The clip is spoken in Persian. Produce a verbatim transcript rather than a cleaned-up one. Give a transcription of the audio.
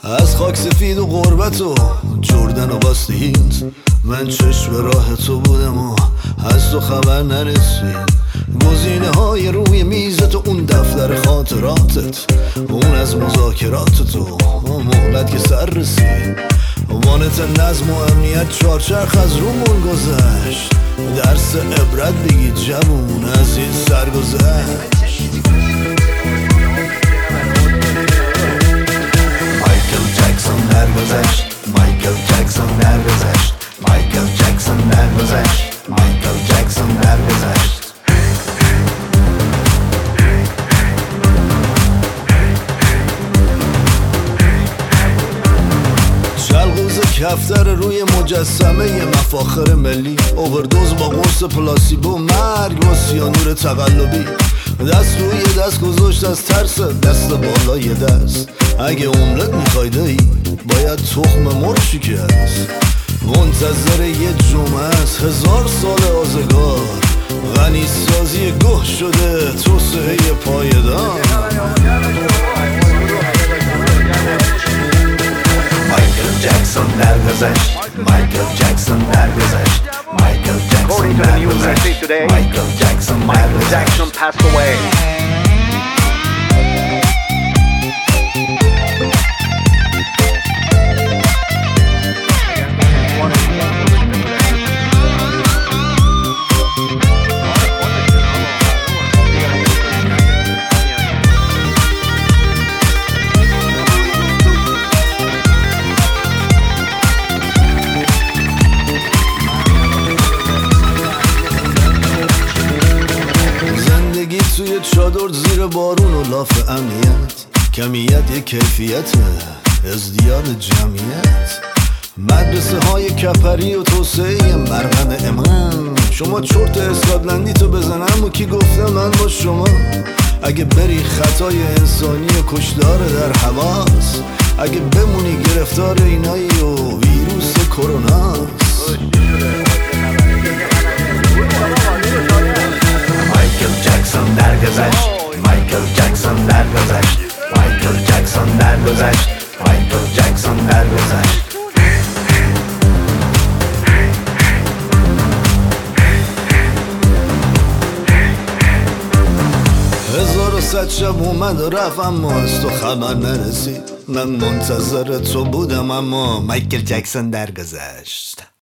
از خاک سفید و غربت و جردن و باستهیت من چشم راه تو بودم و از تو خبر نرسید. گزینه های روی میزت و اون دفتر خاطراتت، اون از مذاکرات تو مهلت که سر رسید. وانت نظم و امنیت چارچرخ از رومون گذشت. درس عبرت بگید جوون از این سرگذشت. مایکل جکسون درگذشت، مایکل جکسون درگذشت، مایکل جکسون درگذشت، مایکل جکسون درگذشت. شلغوز کفتر روی مجسمه مفاخر ملی، اووردوز با قرص پلاسیبو، مرگ با سیانور تقلبی. دست روی دست گذاشت از ترس، دست بالای دست. اگه عمرت میخوای دایی باید تخم مرغ شکست. منتظر یه جمعه است، هزار سال آزگار. غنی سازی گوه شده توسعه پایدار. مایکل جکسون درگذشت، مایکل جکسون درگذشت، مایکل جکسون درگذشت، مایکل جکسون درگذشت. توی چادر زیر بارون و لاف امنیت، کمیت یک کیفیته ازدیاد جمعیت. مدرسه های کپری و توسعه مرغن امان. شما چرت اسکاتلندی تو بزنم و کی گفته من با شما. اگه بری خطای انسانی و کشدار در حواس، اگه بمونی گرفتار اینایی و ویروس کروناست. مایکل جکسون درگذشت، مایکل جکسون درگذشت، مایکل جکسون درگذشت، مایکل جکسون درگذشت. هزار و صد شب اومد و رفت اما از تو خبر نرسید. من منتظر تو بودم اما مایکل جکسون درگذشت.